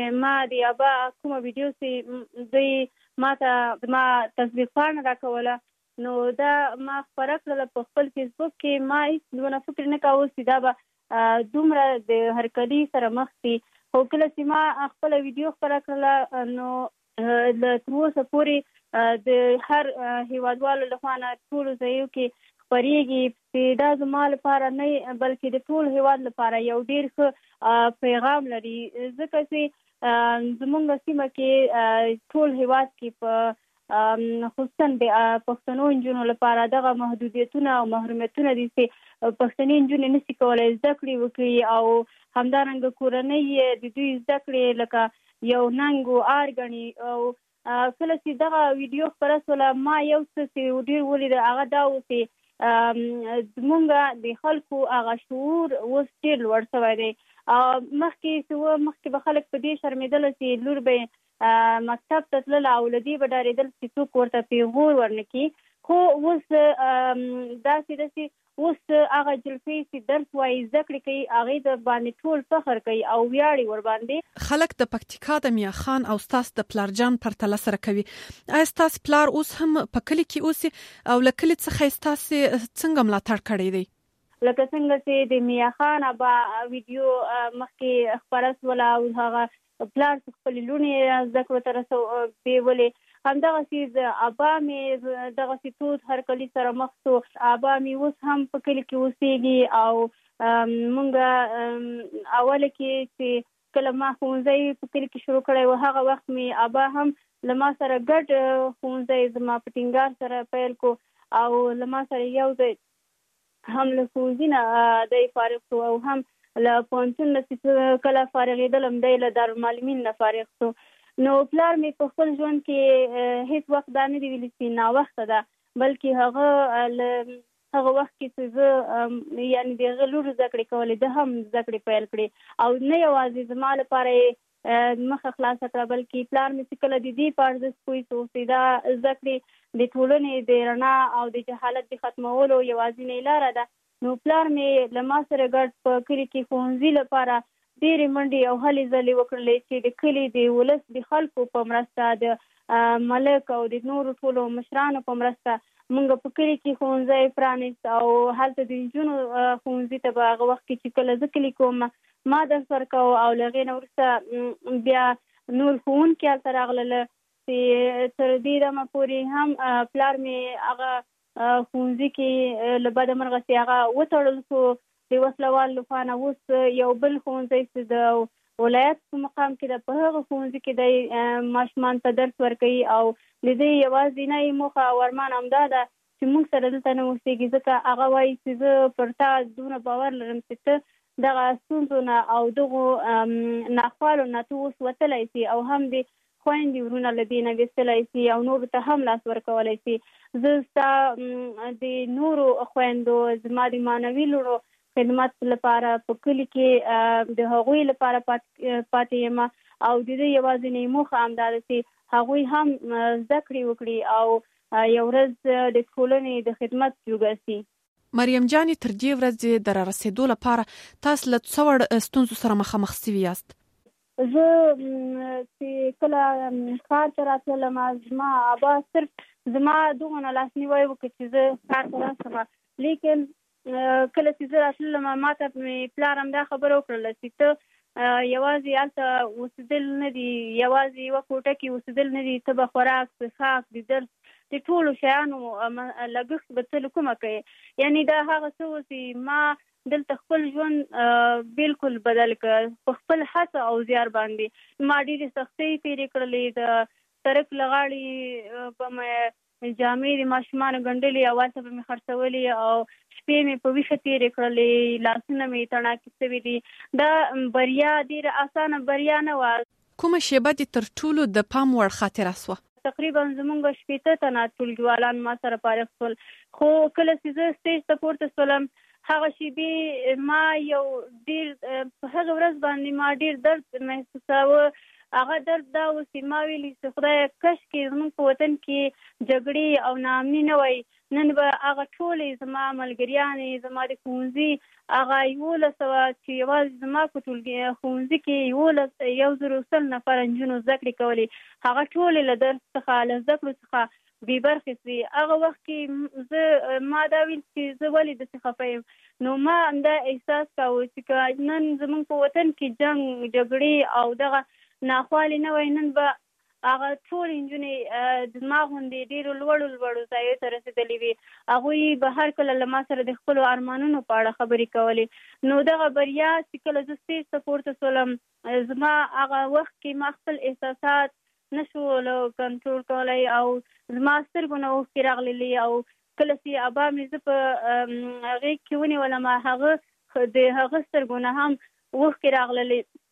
چې ما د ابا کومه ویډیو چې دوی ما تصدیق پاڼه راکوله نو دا ما خپره کړله په خپل فیسبوک کې. ما هېڅ دونه فکر نه کاوه چې دا به دومره د هرکلي سره مخ شي. خو کله چې ما خپله ویډیو خپره کړله نو تر اوسه پورې د هر هیوادوالو لخوا نه ټولو ځایو کې خپرېږي چې دا زما لپاره نه بلکې د ټول هیواد لپاره یو ډېر ښه پیغام لري، ځکه چې زموږ سیمه کې ټول هیواد کې په خصوصا د پښتنو نجونو لپاره دغه محدودیتونه او محرومیتونه دي چې پښتني نجونې نشي کولی زده کړې وکړي او همدارنګه کورنۍ یې د دوی زده کړې لکه یو ننګ و آر ګڼي. او کله چې دغه ویډیو خپره شوله ما یو څه چې ډېر ولیده هغه دا و چې زموږ د خلکو هغه شعور اوس ډېر لوړ شوی دی. مخکې به خلک په دې شرمېدله چې لور به مکتب ته تلله او له دې به ډارېدل چې څوک ورته پیغور ورنه کړي. خو اوس داسې ده چې اوس هغه جلسې چې درس وایي زده کړې کوي هغې د باندې ټول فخر کوي او ویاړي ورباندې. خلک د پکتیکا د میا خان او ستاسو د پلار جان پرتله سره کوي. آیا ستاسو پلار اوس هم په کلي کې اوسي او له کلي څخه ستاسو څنګه ملاتړ کړی دی؟ لکه څنګه چې د میا خان ابا ویډیو مخکې خپره شوله او هغه پلار خپلې لوڼې زده کړو ته بیولې، همدغسې د ابا مې دغسې تود هرکلي سره مخ شو. ابا مې اوس هم په کلي کې اوسېږي او مونږ اوله کې چې کله ما ښوونځی په کلي کې شروع کړی و هغه وخت مې ابا هم له ما سره ګډ ښوونځی زما په ټینګار سره پیل کو او له ما سره یو ځای هم له ښوونځي نه دی فارغ شو او هم له پوهنتون نه چې کله فارغېدلم دی له دارالمعلمین نه فارغ شو. نو پلار مې په خپل ژوند کې هیڅ وخت دا نه دی ویلي چې ناوخته ده، بلکې هغه له هغه وخت کې چې زه یعنې د هغه لور زده کړې کولې ده هم زده کړې پیل کړې او نه یوازې زما لپاره یې مخه خلاصه کړه بلکې پلار مې چې کله د دې په ارزښت پوه شو چې دا زده کړې د ټولنې د رڼا او د جهالت د ختمولو یوازینۍ لاره ده. نو پلار مې له ما سره ګډ په کلي کې ښوونځي لپاره ډېرې منډې او هلې ځلې وکړلې چې د کلي د ولس د خلکو په مرسته د ملک او د نورو ټولو مشرانو په مرسته موږ په کلي کې ښوونځی پرانیست او هلته د نجونو ښوونځي ته به هغه وخت کې چې کله زه کلي کوم ما درس ورکوه او له هغې نه وروسته بیا نور ښوونکي هلته راغلله چې تر دې دمه پورې هم پلار مې هغه ښوونځي کې له بده مرغه چې هغه وتړل شو د وسلوالو لخوا نه. اوس یو بل ښوونځی چې د ولایت په مقام کې ده په هغه ښوونځي کې دی ماشومانو ته درس ورکوي او د دې یوازینۍ موخه او ارمان همدا ده چې موږ سره دلته نه اوسېږي ځکه هغه وایي چې زه پر تا دونه باور لرم چې ته دغه ستونزو نه او دغو ناخوالو نه ته اوس وتلی سي او هم د خویندې ورونه له دې نه ویستلی سي او نورو ته هم لاس ورکولی سي. زه ستا د نورو خویندو زما د معنوي لوړو خدمت لپاره په کلي کې د هغوی لپاره پاتې یم او د دې یوازینۍ موخه همدا ده چې هغوی هم زده کړې وکړي او یو ورځ د ټولنې د خدمت جوګه سي. مریم جانې تر دې ورځې د رارسېدو لپاره تاسو له څه وړ ستونزو سره مخامخ سوي یاست؟ زه چې کله ښار ته راتللم زما ابا صرف زما دغونه لاسنیوی وکړ چې زه ښار ته راشم، لیکن کله چې زه راتللم ما ته مې پلار همدا خبره وکړله چې ته یوازې هلته اوسېدل نه دي، یوازې یوه کوټه کې اوسېدل نه دي، ته به خوراک څښاک د درس د ټولو شیانو لګښت به ته له کومه کوې. یعنې دا هغه څه و چې ما دلته خپل ژوند بالکل بدل کړ په خپل هڅه او زیار باندې. ما ډېرې سختۍ تېرې کړلې، د سړک له غاړې به مې جامې د ماشومانو ګنډلې او هلته به مې خرڅولې او شپې مې په ویښه تېرې کړلې، لاسونه مې تڼاکې شوي دي. دا بریا ډېره اسانه بریا نه وه. کومه شیبه دې تر ټولو د پام وړ خاطره سوه؟ تقریبا زموږ 80 تنه ټولګیوالان ما سره فارغ شول، خو کله چې زه سټیج ته پورته شولم هغه شیبې ما یو ډېر په هغه ورځ باندې ما ډېر درد محسوساوه هغه درد دا اوس چې ما ویلي چې خدای کاشکې زموږ په وطن کې جګړې او ناامني نه وای، نن به هغه ټولې زما ملګریانې زما د ښوونځي هغه 1100 چې یوازې زما په ښوونځي کې 1,100 نفر نجونو زده کړې کولې، هغه ټولې له درس څخه له زده کړو څخه بې برخې سوې. هغه وخت کې ما دا ویل چې زه ولې داسې خفه یم. نو ما همدا احساس کاوه چې نن زموږ په وطن کې جنګ جګړې او دغه ناخوالې نه وای، نن به هغه ټولې نجونې زما غوندې ډېرو لوړو ځایو ته رسېدلې وي. هغوی به هر کله له ما سره د خپلو ارمانونو په اړه خبرې کولې. نو دغه بریا چې کله زه سټیج ته پورته شولم، زما هغه وخت کې ما خپل احساسات نشو کنټرول کولی او زما سترګو نه اوښکې راغللې، او کله چې ابا مې زه په غېږ کې ونیولم، د هغه سترګو نه هم اوښکې راغللې.